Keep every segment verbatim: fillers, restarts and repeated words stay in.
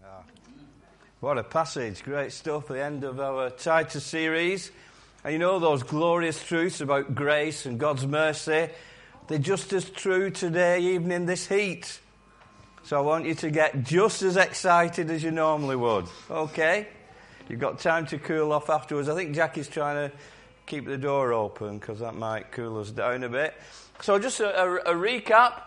Ah, what a passage. Great stuff. The end of our Titus series. And you know those glorious truths about grace and God's mercy, they're just as true today, even in this heat. So I want you to get just as excited as you normally would. Okay? You've got time to cool off afterwards. I think Jackie's trying to keep the door open because that might cool us down a bit. So just a, a, a recap.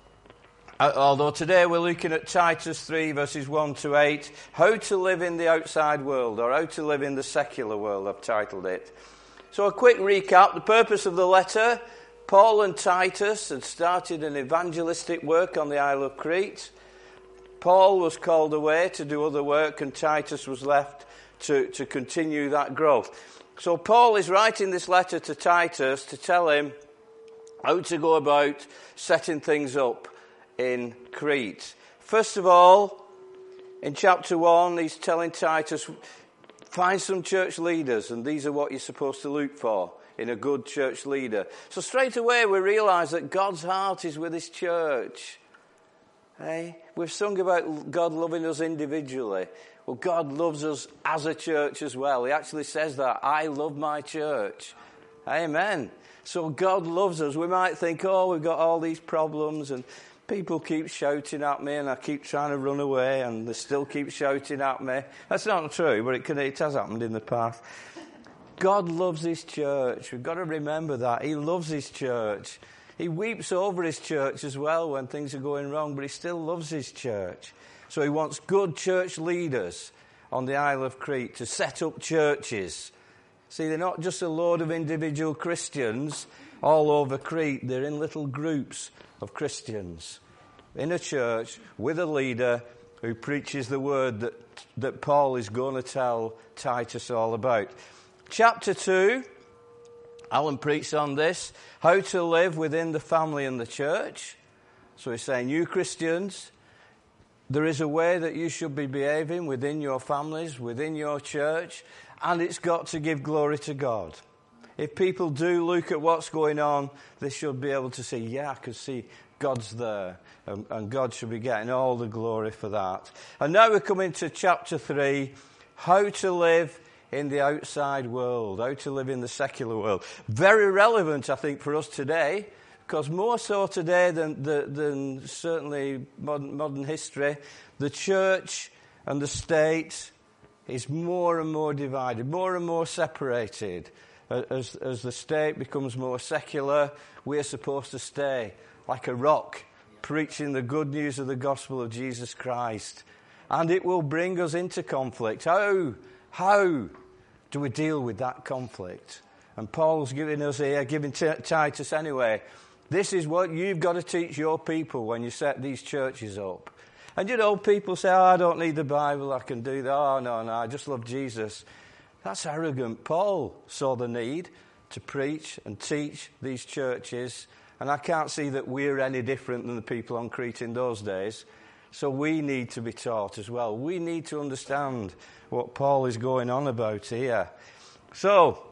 Uh, although today we're looking at Titus three verses one to eight. How to live in the outside world, or how to live in the secular world, I've titled it. So a quick recap. The purpose of the letter: Paul and Titus had started an evangelistic work on the Isle of Crete. Paul was called away to do other work, and Titus was left to, to continue that growth. So Paul is writing this letter to Titus to tell him how to go about setting things up in Crete. First of all, in chapter one, he's telling Titus, find some church leaders, and these are what you're supposed to look for in a good church leader. So straight away we realise that God's heart is with his church. Hey? We've sung about God loving us individually. Well, God loves us as a church as well. He actually says that, I love my church. Amen. So God loves us. We might think, oh, we've got all these problems and people keep shouting at me and I keep trying to run away and they still keep shouting at me. That's not true, but it, can, it has happened in the past. God loves his church. We've got to remember that. He loves his church. He weeps over his church as well when things are going wrong, but he still loves his church. So he wants good church leaders on the Isle of Crete to set up churches. See, they're not just a load of individual Christians all over Crete. They're in little groups of Christians in a church with a leader who preaches the word that, that Paul is going to tell Titus all about. Chapter two, Alan preached on this, how to live within the family and the church. So he's saying, you Christians, there is a way that you should be behaving within your families, within your church, and it's got to give glory to God. If people do look at what's going on, they should be able to say, yeah, I can see God's there, and, and God should be getting all the glory for that. And now we're coming to chapter three, how to live in the outside world, how to live in the secular world. Very relevant, I think, for us today, because more so today than, than, than certainly modern, modern history, the church and the state is more and more divided, more and more separated. As, as the state becomes more secular, we're supposed to stay like a rock, preaching the good news of the gospel of Jesus Christ. And it will bring us into conflict. How? How do we deal with that conflict? And Paul's giving us here, giving T- Titus anyway, this is what you've got to teach your people when you set these churches up. And you know, people say, oh, I don't need the Bible, I can do that. Oh, no, no, I just love Jesus. That's arrogant. Paul saw the need to preach and teach these churches, and I can't see that we're any different than the people on Crete in those days. So we need to be taught as well. We need to understand what Paul is going on about here. So,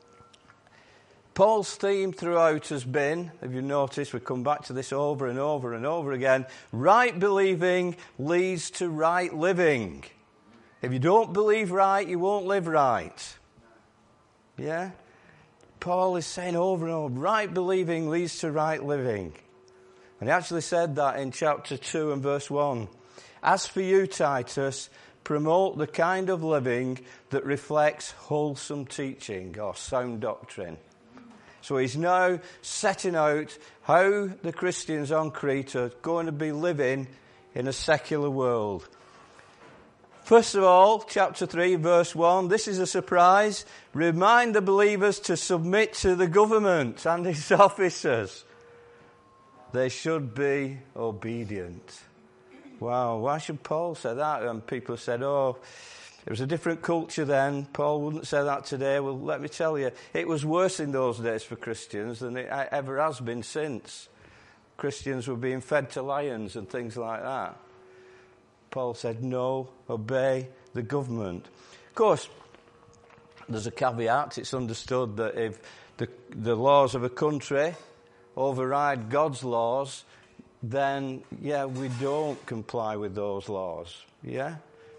Paul's theme throughout has been, if you notice, we come back to this over and over and over again, right believing leads to right living. If you don't believe right, you won't live right. Yeah? Paul is saying over and over, right believing leads to right living. And he actually said that in chapter two and verse one. As for you, Titus, promote the kind of living that reflects wholesome teaching or sound doctrine. So he's now setting out how the Christians on Crete are going to be living in a secular world. First of all, chapter three, verse one, this is a surprise. Remind the believers to submit to the government and its officers. They should be obedient. Wow, why should Paul say that? And people said, oh, it was a different culture then. Paul wouldn't say that today. Well, let me tell you, it was worse in those days for Christians than it ever has been since. Christians were being fed to lions and things like that. Paul said, no, obey the government. Of course, there's a caveat. It's understood that if the, the laws of a country override God's laws, then, yeah, we don't comply with those laws. Yeah?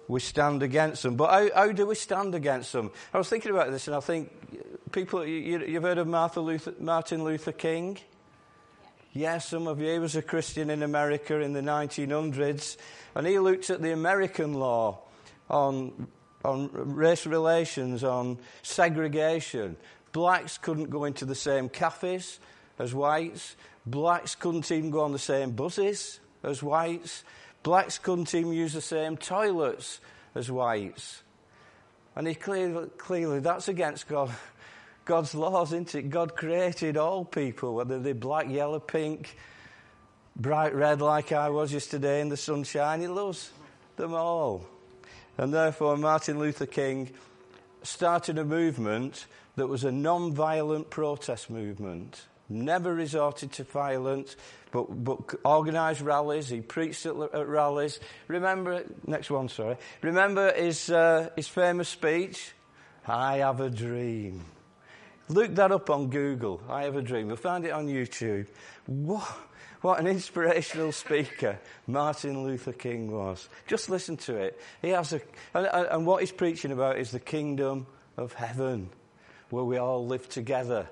we stand against them. But how, how do we stand against them? I was thinking about this, and I think people, you, you've heard of Martin Luther, Martin Luther King? Yeah. Yes, some of you. He was a Christian in America in the nineteen hundreds, and he looked at the American law on, on race relations, on segregation. Blacks couldn't go into the same cafes as whites. Blacks couldn't even go on the same buses as whites. Blacks couldn't even use the same toilets as whites. And he clearly, clearly that's against God, God's laws, isn't it? God created all people, whether they're black, yellow, pink, bright red like I was yesterday in the sunshine. He loves them all. And therefore Martin Luther King started a movement that was a non-violent protest movement. Never resorted to violence, but, but organised rallies. He preached at, at rallies. Remember, next one, sorry. Remember his, uh, his famous speech? I have a dream. Look that up on Google. I have a dream. You'll find it on YouTube. What, what an inspirational speaker Martin Luther King was. Just listen to it. He has a, and, and what he's preaching about is the kingdom of heaven, where we all live together,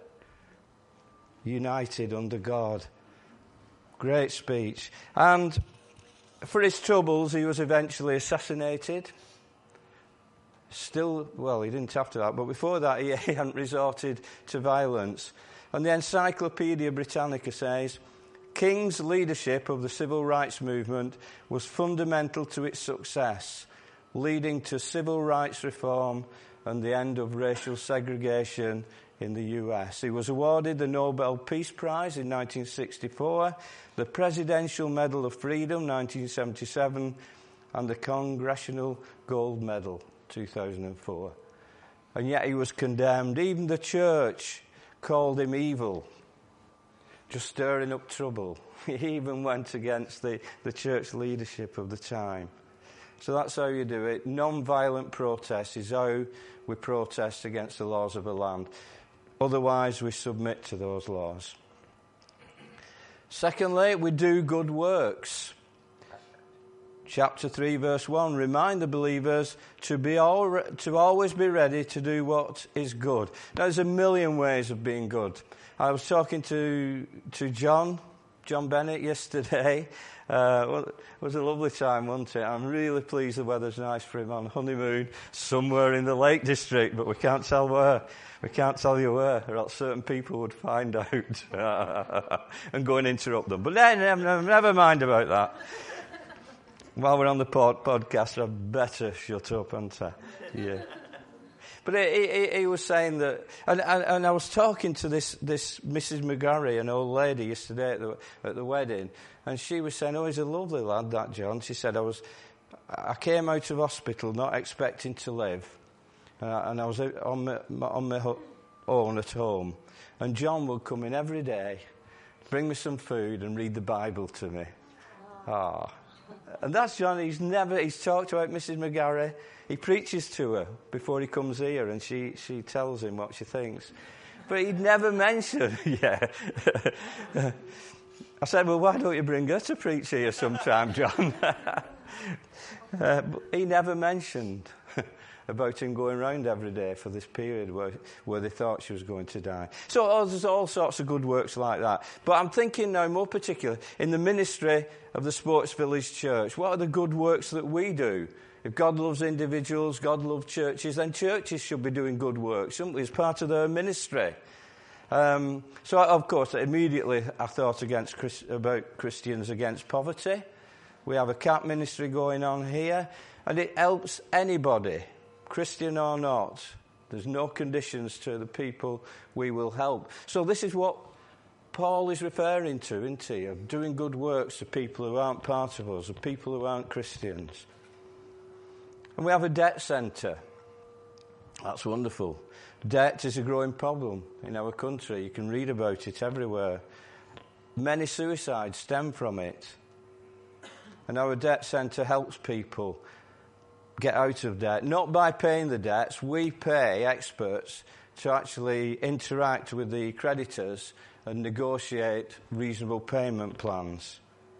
united under God. Great speech. And for his troubles, he was eventually assassinated. Still, well, he didn't after that, but before that, he, he hadn't resorted to violence. And the Encyclopedia Britannica says, King's leadership of the civil rights movement was fundamental to its success, leading to civil rights reform and the end of racial segregation in the U S. He was awarded the Nobel Peace Prize in nineteen sixty-four, the Presidential Medal of Freedom nineteen seventy-seven, and the Congressional Gold Medal two thousand four. And yet he was condemned. Even the church called him evil, just stirring up trouble. He even went against the, the church leadership of the time. So that's how you do it. Non-violent protest is how we protest against the laws of a land. Otherwise, we submit to those laws. Secondly, we do good works. Chapter three, verse one, remind the believers to be all, to always be ready to do what is good. Now, there's a million ways of being good. I was talking to to John, John Bennett yesterday. Uh, well, it was a lovely time, wasn't it? I'm really pleased the weather's nice for him on honeymoon somewhere in the Lake District, but we can't tell where. We can't tell you where, or else certain people would find out and go and interrupt them. But then, never, never mind about that. While we're on the pod, podcast, I'd better shut up, hadn't I? Yeah. But he, he, he was saying that, and, and, and I was talking to this, this Missus McGarry, an old lady, yesterday at the, at the wedding, and she was saying, oh, he's a lovely lad, that John. She said, I was, I came out of hospital not expecting to live, uh, and I was on my, on my own at home, and John would come in every day, bring me some food and read the Bible to me. Ah. Oh. And that's John. He's never, he's talked about Missus McGarry. He preaches to her before he comes here, and she, she tells him what she thinks. But he'd never mentioned, yeah. I said, well, why don't you bring her to preach here sometime, John? uh, but he never mentioned about him going around every day for this period where, where they thought she was going to die. So oh, there's all sorts of good works like that. But I'm thinking now more particularly in the ministry of the Sports Village Church. What are the good works that we do? If God loves individuals, God loves churches, then churches should be doing good works, shouldn't we, as part of their ministry? Um, so, of course, immediately I thought against about Christians against poverty. We have a C A P ministry going on here, and it helps anybody, Christian or not. There's no conditions to the people we will help. So this is what Paul is referring to, isn't he? Of doing good works to people who aren't part of us, of people who aren't Christians. And we have a debt centre. That's wonderful. Debt is a growing problem in our country. You can read about it everywhere. Many suicides stem from it. And our debt centre helps people get out of debt, not by paying the debts. We pay experts to actually interact with the creditors and negotiate reasonable payment plans.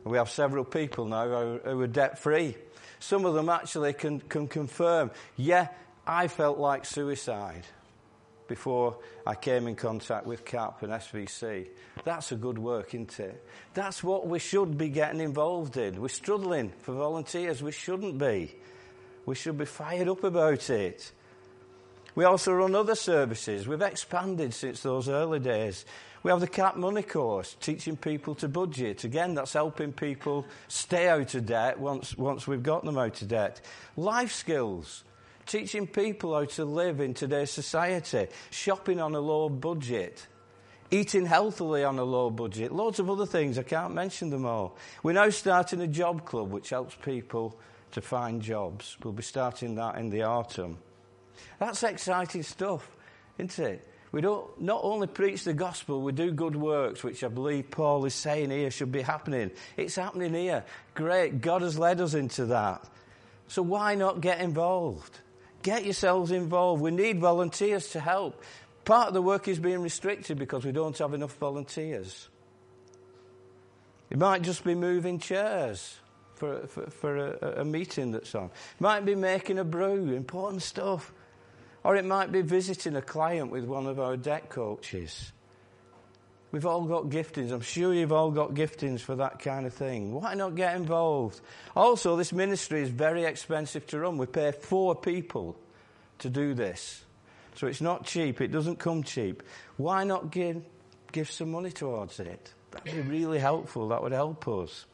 And we have several people now who, who are debt-free. Some of them actually can, can confirm, yeah, I felt like suicide before I came in contact with C A P and S V C. That's a good work, isn't it? That's what we should be getting involved in. We're struggling for volunteers. We shouldn't be. We should be fired up about it. We also run other services. We've expanded since those early days. We have the C A P Money course, teaching people to budget. Again, that's helping people stay out of debt once, once we've got them out of debt. Life skills, teaching people how to live in today's society. Shopping on a low budget. Eating healthily on a low budget. Loads of other things, I can't mention them all. We're now starting a job club which helps people to find jobs. We'll be starting that in the autumn. That's exciting stuff, isn't it? We don't not only preach the gospel, we do good works, which I believe Paul is saying here should be happening. It's happening here. Great. God has led us into that. So why not get involved? Get yourselves involved. We need volunteers to help. Part of the work is being restricted because we don't have enough volunteers. It might just be moving chairs for, for, for a, a meeting that's on. It might be making a brew, important stuff. Or it might be visiting a client with one of our debt coaches. We've all got giftings. I'm sure you've all got giftings for that kind of thing. Why not get involved? Also, this ministry is very expensive to run. We pay four people to do this. So it's not cheap. It doesn't come cheap. Why not give, give some money towards it? That would be really helpful. That would help us.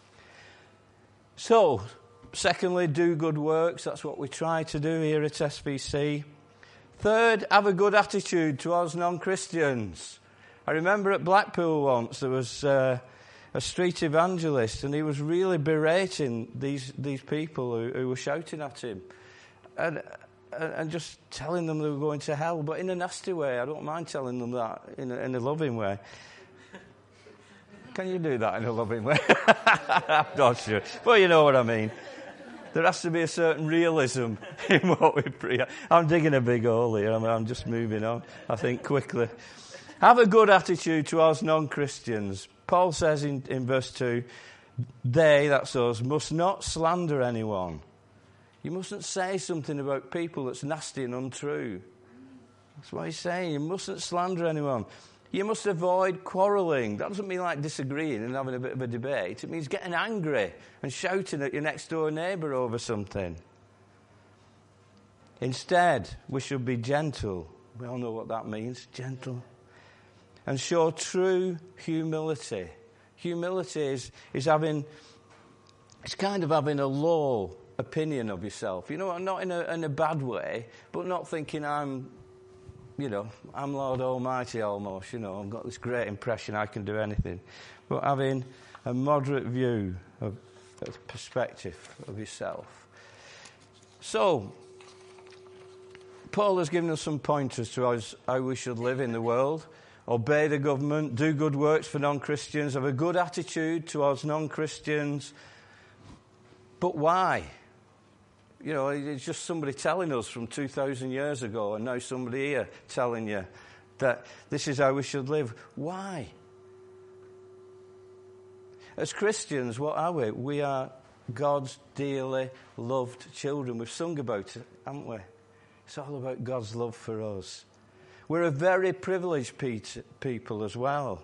So, secondly, do good works. That's what we try to do here at S V C. Third, have a good attitude towards non-Christians. I remember at Blackpool once there was uh, a street evangelist and he was really berating these these people who, who were shouting at him and, and just telling them they were going to hell, but in a nasty way. I don't mind telling them that in a, in a loving way. Can you do that in a loving way? I'm not sure. Well, you know what I mean. There has to be a certain realism in what we preach. I'm digging a big hole here. I mean, I'm just moving on, I think, quickly. Have a good attitude towards non-Christians. Paul says in, in verse two, they, that's us, must not slander anyone. You mustn't say something about people that's nasty and untrue. That's what he's saying. You mustn't slander anyone. You must avoid quarrelling. That doesn't mean like disagreeing and having a bit of a debate. It means getting angry and shouting at your next door neighbour over something. Instead, we should be gentle. We all know what that means, gentle. And show true humility. Humility is, is having, it's kind of having a low opinion of yourself. You know, not in a, in a bad way, but not thinking I'm, you know, I'm Lord Almighty almost, you know, I've got this great impression I can do anything. But having a moderate view of, of perspective of yourself. So, Paul has given us some pointers to how, how we should live in the world. Obey the government, do good works for non-Christians, have a good attitude towards non-Christians. But why? You know, it's just somebody telling us from two thousand years ago, and now somebody here telling you that this is how we should live. Why? As Christians, what are we? We are God's dearly loved children. We've sung about it, haven't we? It's all about God's love for us. We're a very privileged people as well.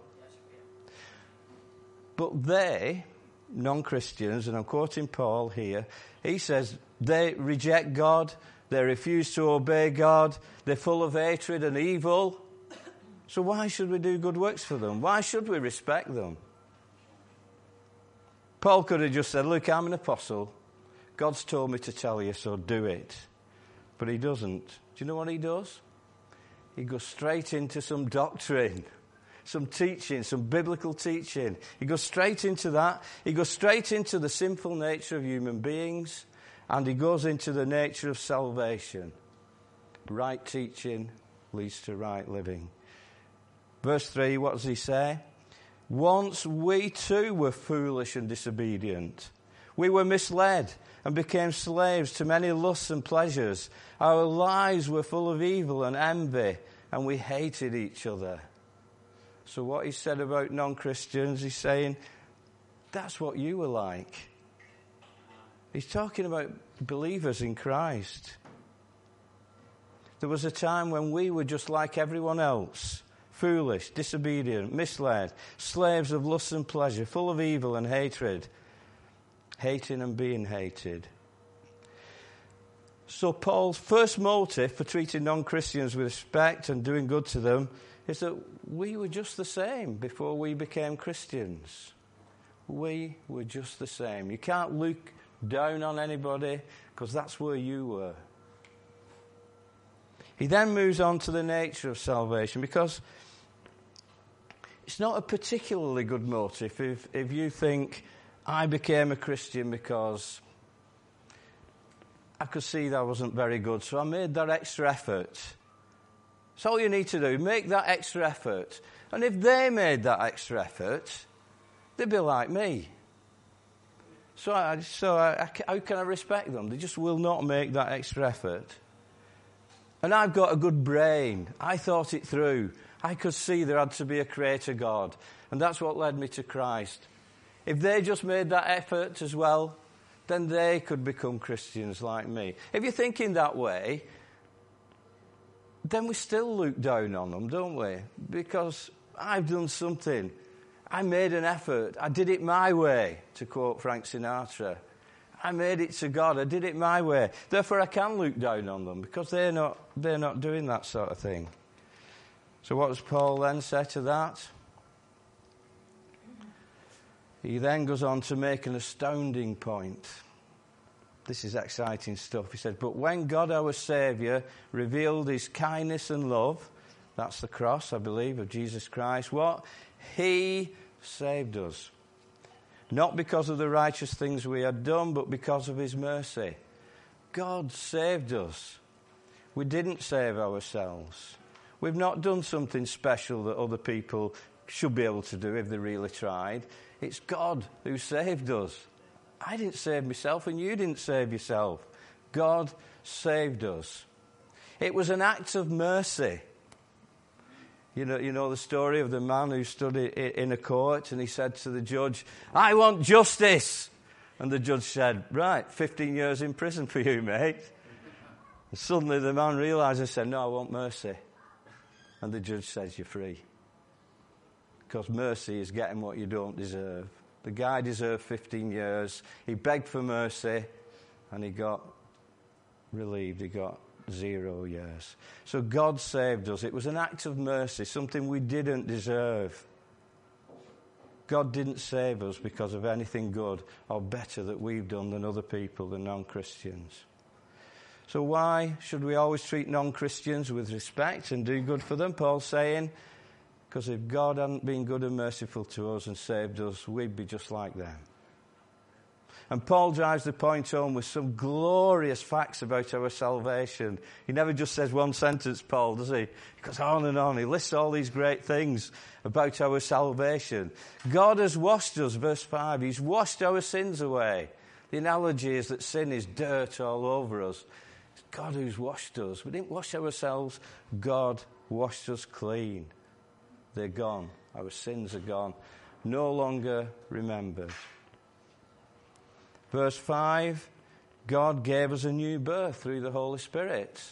But they, non-Christians, and I'm quoting Paul here, he says they reject God, they refuse to obey God, they're full of hatred and evil. So why should we do good works for them? Why should we respect them? Paul could have just said, look, I'm an apostle. God's told me to tell you, so do it. But he doesn't. Do you know what he does? He goes straight into some doctrine, some teaching, some biblical teaching. He goes straight into that. He goes straight into the sinful nature of human beings, and he goes into the nature of salvation. Right teaching leads to right living. Verse three, what does he say? Once we too were foolish and disobedient. We were misled and became slaves to many lusts and pleasures. Our lives were full of evil and envy, and we hated each other. So what he said about non-Christians, he's saying, That's what you were like. He's talking about believers in Christ. There was a time when we were just like everyone else. Foolish, disobedient, misled, slaves of lust and pleasure, full of evil and hatred. Hating and being hated. So Paul's first motive for treating non-Christians with respect and doing good to them is that we were just the same before we became Christians. We were just the same. You can't look down on anybody because that's where you were. He then moves on to the nature of salvation, because it's not a particularly good motive if, if you think, I became a Christian because I could see that I wasn't very good, so I made that extra effort. That's all you need to do, make that extra effort. And if they made that extra effort, they'd be like me. So, I, so I, how can I respect them? They just will not make that extra effort. And I've got a good brain. I thought it through. I could see there had to be a creator God. And that's what led me to Christ. If they just made that effort as well, then they could become Christians like me. If you're thinking that way, then we still look down on them, don't we? Because I've done something. I made an effort. I did it my way, to quote Frank Sinatra. I made it to God. I did it my way. Therefore, I can look down on them because they're not, they're not doing that sort of thing. So what does Paul then say to that? He then goes on to make an astounding point. This is exciting stuff. He said, but when God our Saviour revealed his kindness and love, that's the cross, I believe, of Jesus Christ, what? He saved us. Not because of the righteous things we had done, but because of his mercy. God saved us. We didn't save ourselves. We've not done something special that other people should be able to do if they really tried. It's God who saved us. I didn't save myself and you didn't save yourself. God saved us. It was an act of mercy. You know, you know the story of the man who stood in a court and he said to the judge, I want justice. And the judge said, right, fifteen years in prison for you, mate. And suddenly the man realised and said, no, I want mercy. And the judge says, you're free. Because mercy is getting what you don't deserve. The guy deserved fifteen years. He begged for mercy and he got relieved. He got zero years. So God saved us. It was an act of mercy, something we didn't deserve. God didn't save us because of anything good or better that we've done than other people, than non-Christians. So why should we always treat non-Christians with respect and do good for them? Paul's saying, because if God hadn't been good and merciful to us and saved us, we'd be just like them. And Paul drives the point home with some glorious facts about our salvation. He never just says one sentence, Paul, does he? He goes on and on. He lists all these great things about our salvation. God has washed us, verse five. He's washed our sins away. The analogy is that sin is dirt all over us. It's God who's washed us. We didn't wash ourselves. God washed us clean. They're gone. Our sins are gone. No longer remembered. Verse five, God gave us a new birth through the Holy Spirit.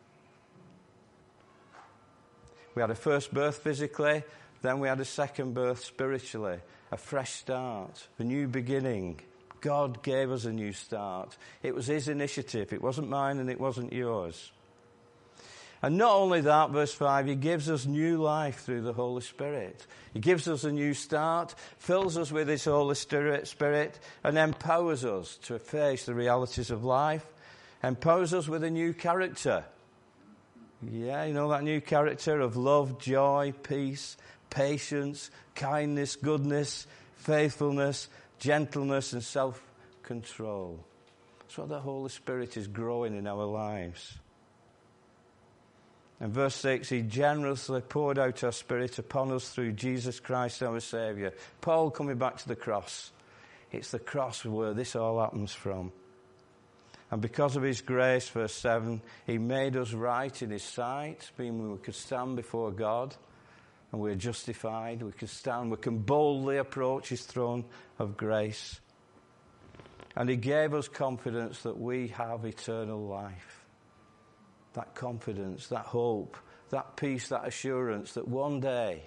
We had a first birth physically, then we had a second birth spiritually, a fresh start, a new beginning. God gave us a new start. It was his initiative. It wasn't mine and it wasn't yours. And not only that, verse five, he gives us new life through the Holy Spirit. He gives us a new start, fills us with his Holy Spirit, and empowers us to face the realities of life, empowers us with a new character. Yeah, you know that new character of love, joy, peace, patience, kindness, goodness, faithfulness, gentleness, and self-control. That's what the Holy Spirit is growing in our lives. And verse six, he generously poured out our Spirit upon us through Jesus Christ our Saviour. Paul coming back to the cross. It's the cross where this all happens from. And because of his grace, verse seven, he made us right in his sight, meaning we could stand before God. and we're justified. We can stand, we can boldly approach his throne of grace. And he gave us confidence that we have eternal life. That confidence, that hope, that peace, that assurance that one day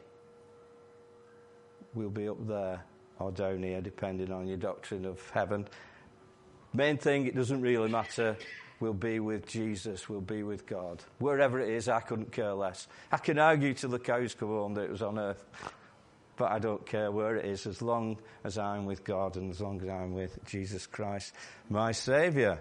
we'll be up there or down here, depending on your doctrine of heaven. Main thing, it doesn't really matter. We'll be with Jesus. We'll be with God. Wherever it is, I couldn't care less. I can argue till the cows come home that it was on earth. But I don't care where it is, as long as I'm with God and as long as I'm with Jesus Christ, my Saviour.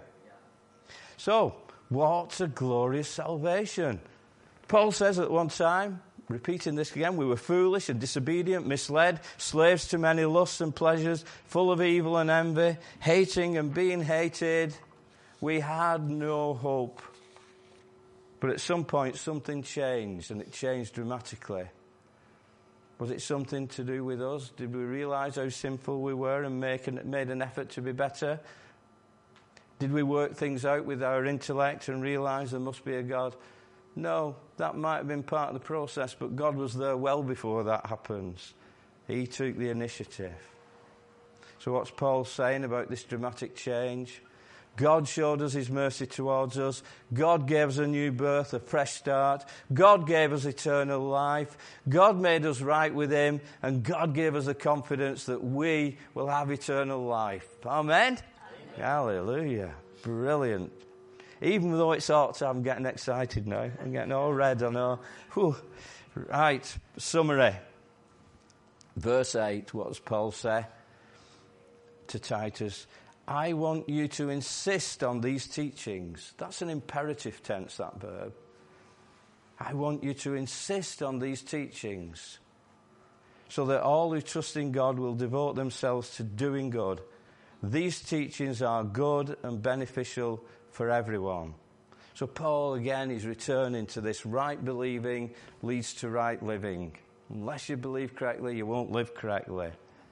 So, what a glorious salvation. Paul says at one time, repeating this again, we were foolish and disobedient, misled, slaves to many lusts and pleasures, full of evil and envy, hating and being hated. We had no hope. But at some point, something changed, and it changed dramatically. Was it something to do with us? Did we realise how sinful we were and make an, made an effort to be better? Did we work things out with our intellect and realise there must be a God? No, that might have been part of the process, but God was there well before that happens. He took the initiative. So what's Paul saying about this dramatic change? God showed us his mercy towards us. God gave us a new birth, a fresh start. God gave us eternal life. God made us right with him. And God gave us the confidence that we will have eternal life. Amen? Amen. Hallelujah. Brilliant. Even though it's autumn, I'm getting excited now. I'm getting all red, I know. Whew. Right, summary. Verse eight, what does Paul say to Titus? I want you to insist on these teachings. That's an imperative tense, that verb. I want you to insist on these teachings so that all who trust in God will devote themselves to doing good. These teachings are good and beneficial for everyone. So Paul, again, is returning to this right believing leads to right living. Unless you believe correctly, you won't live correctly.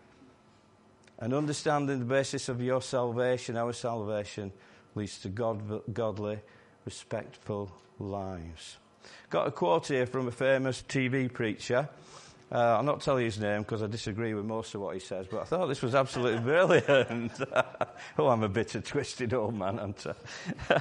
And understanding the basis of your salvation, our salvation, leads to God, godly, respectful lives. Got a quote here from a famous T V preacher. Uh, I'll not tell you his name because I disagree with most of what he says, but I thought this was absolutely brilliant. Oh, I'm a bitter, twisted old man, aren't I?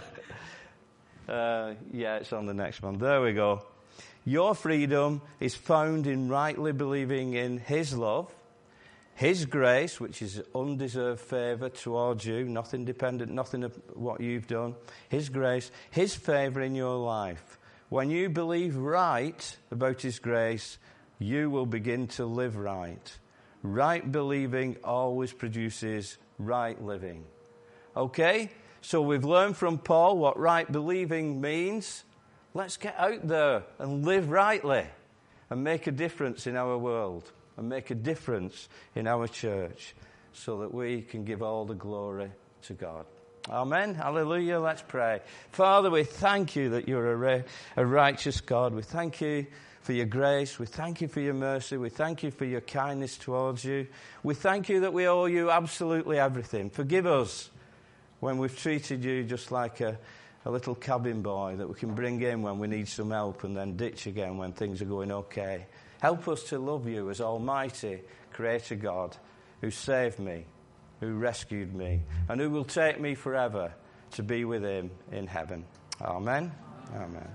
uh, yeah, it's on the next one. There we go. Your freedom is found in rightly believing in his love, his grace, which is undeserved favour towards you, nothing dependent, nothing of what you've done. His grace, his favour in your life. When you believe right about his grace, you will begin to live right. Right believing always produces right living. Okay? So we've learned from Paul what right believing means. Let's get out there and live rightly and make a difference in our world. And make a difference in our church so that we can give all the glory to God. Amen. Hallelujah. Let's pray. Father, we thank you that you're a, ra- a righteous God. We thank you for your grace. We thank you for your mercy. We thank you for your kindness towards you. We thank you that we owe you absolutely everything. Forgive us when we've treated you just like a, a little cabin boy that we can bring in when we need some help and then ditch again when things are going okay. Help us to love you as Almighty Creator God who saved me, who rescued me, and who will take me forever to be with him in heaven. Amen. Amen.